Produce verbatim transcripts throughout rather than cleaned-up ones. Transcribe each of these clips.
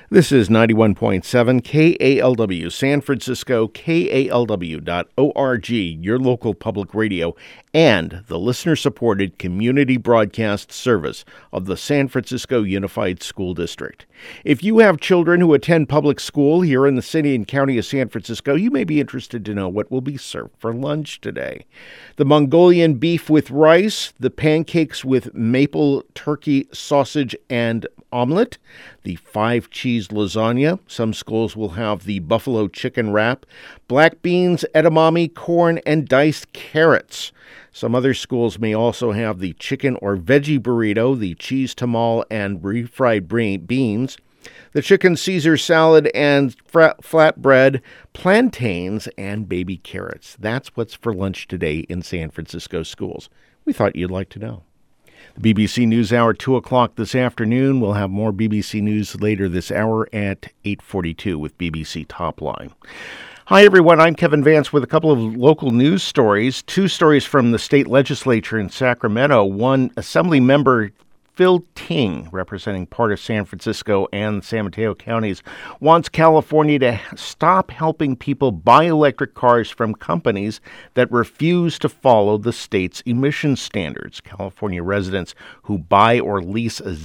This is ninety-one point seven K A L W, San Francisco, K A L W dot org, your local public radio, and the listener-supported community broadcast service of the San Francisco Unified School District. If you have children who attend public school here in the city and county of San Francisco, you may be interested to know what will be served for lunch today. The Mongolian beef with rice, the pancakes with maple turkey sausage and omelet, the five cheese lasagna. Some schools will have the buffalo chicken wrap, black beans, edamame, corn, and diced carrots. Some other schools may also have the chicken or veggie burrito, the cheese tamal, and refried beans, the chicken Caesar salad and frat- flatbread, plantains, and baby carrots. That's what's for lunch today in San Francisco schools. We thought you'd like to know. The B B C NewsHour, two o'clock this afternoon. We'll have more B B C News later this hour at eight forty-two with B B C Topline. Hi, everyone. I'm Kevin Vance with a couple of local news stories. Two stories from the state legislature in Sacramento. One, Assembly member Phil Ting, representing part of San Francisco and San Mateo counties, wants California to stop helping people buy electric cars from companies that refuse to follow the state's emission standards. California residents who buy or lease a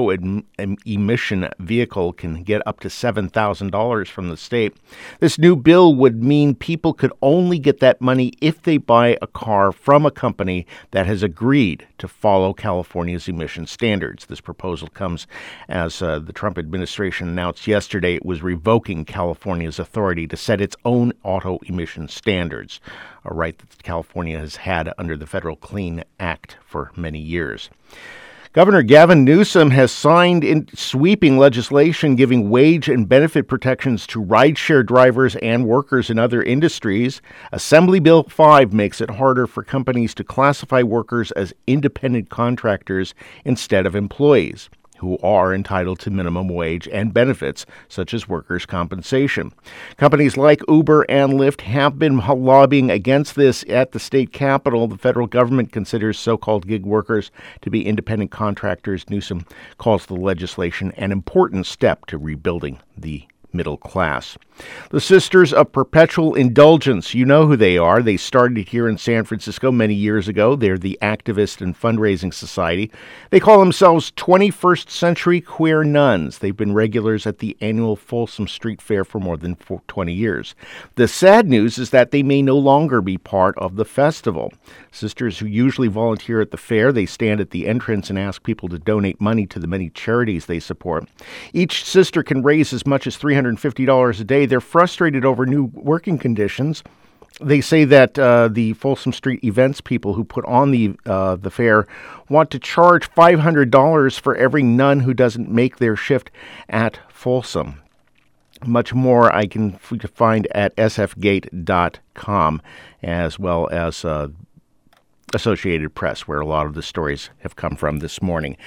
zero-emission vehicle can get up to seven thousand dollars from the state. This new bill would mean people could only get that money if they buy a car from a company that has agreed to follow California's emission standards. Standards. This proposal comes as uh, the Trump administration announced yesterday it was revoking California's authority to set its own auto emission standards, a right that California has had under the Federal Clean Act for many years. Governor Gavin Newsom has signed in sweeping legislation giving wage and benefit protections to rideshare drivers and workers in other industries. Assembly Bill five makes it harder for companies to classify workers as independent contractors instead of employees, who are entitled to minimum wage and benefits, such as workers' compensation. Companies like Uber and Lyft have been lobbying against this at the state capitol. The federal government considers so-called gig workers to be independent contractors. Newsom calls the legislation an important step to rebuilding the middle class. The Sisters of Perpetual Indulgence, you know who they are. They started here in San Francisco many years ago. They're the activist and fundraising society. They call themselves twenty-first Century Queer Nuns. They've been regulars at the annual Folsom Street Fair for more than twenty years. The sad news is that they may no longer be part of the festival. Sisters who usually volunteer at the fair, they stand at the entrance and ask people to donate money to the many charities they support. Each sister can raise as much as three hundred fifty dollars a day. They're frustrated over new working conditions. They say that uh, the Folsom Street events people who put on the uh, the fair want to charge five hundred dollars for every nun who doesn't make their shift at Folsom. Much more I can find at s f gate dot com, as well as uh, Associated Press, where a lot of the stories have come from this morning.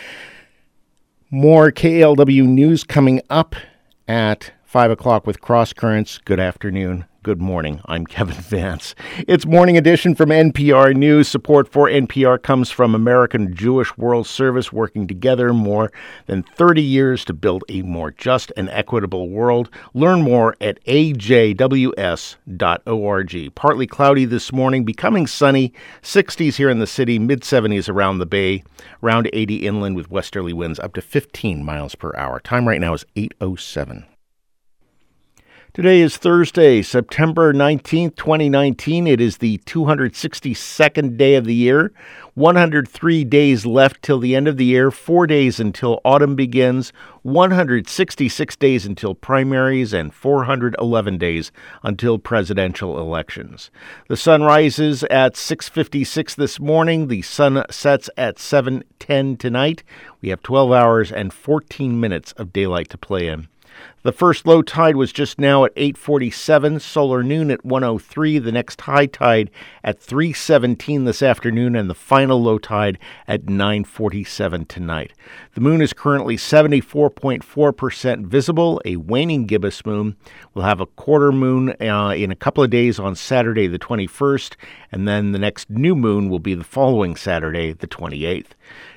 More K L W news coming up at five o'clock with Cross Currents. Good afternoon. Good morning. I'm Kevin Vance. It's Morning Edition from N P R News. Support for N P R comes from American Jewish World Service, working together more than thirty years to build a more just and equitable world. Learn more at a j w s dot org. Partly cloudy this morning, becoming sunny, sixties here in the city, mid-seventies around the bay, around eighty inland with westerly winds up to fifteen miles per hour. Time right now is eight oh seven. Today is Thursday, September nineteenth, twenty nineteen. It is the two hundred sixty-second day of the year, one hundred three days left till the end of the year, four days until autumn begins, one hundred sixty-six days until primaries, and four hundred eleven days until presidential elections. The sun rises at six fifty-six this morning. The sun sets at seven ten tonight. We have twelve hours and fourteen minutes of daylight to play in. The first low tide was just now at eight forty-seven, solar noon at one oh three, the next high tide at three seventeen this afternoon, and the final low tide at nine forty-seven tonight. The moon is currently seventy-four point four percent visible, a waning gibbous moon. We'll have a quarter moon uh, in a couple of days on Saturday the twenty-first, and then the next new moon will be the following Saturday, the twenty-eighth.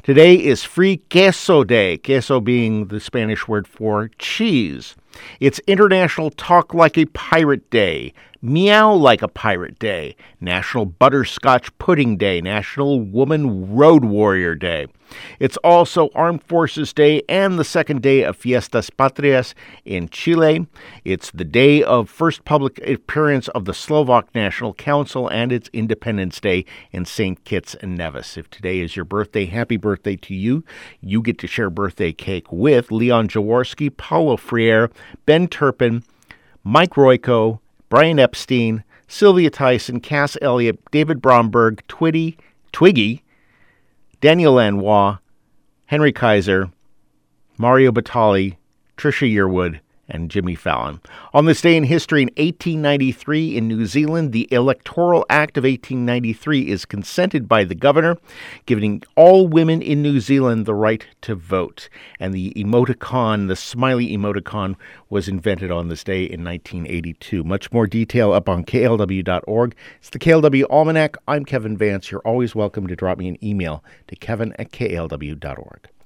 Today is Free Queso Day, queso being the Spanish word for cheese. It's International Talk Like a Pirate Day, Meow Like a Pirate Day, National Butterscotch Pudding Day, National Woman Road Warrior Day. It's also Armed Forces Day and the second day of Fiestas Patrias in Chile. It's the day of first public appearance of the Slovak National Council, and it's Independence Day in Saint Kitts and Nevis. If today is your birthday, happy birthday to you. You get to share birthday cake with Leon Jaworski, Paulo Freire, Ben Turpin, Mike Royko, Brian Epstein, Sylvia Tyson, Cass Elliott, David Bromberg, Twitty, Twiggy, Daniel Lanois, Henry Kaiser, Mario Batali, Trisha Yearwood, and Jimmy Fallon. On this day in history, in eighteen ninety-three in New Zealand, the Electoral Act of eighteen ninety-three is consented by the governor, giving all women in New Zealand the right to vote. And the emoticon, the smiley emoticon, was invented on this day in nineteen eighty-two. Much more detail up on K L W dot org. It's the K L W Almanac. I'm Kevin Vance. You're always welcome to drop me an email to kevin at K L W dot org.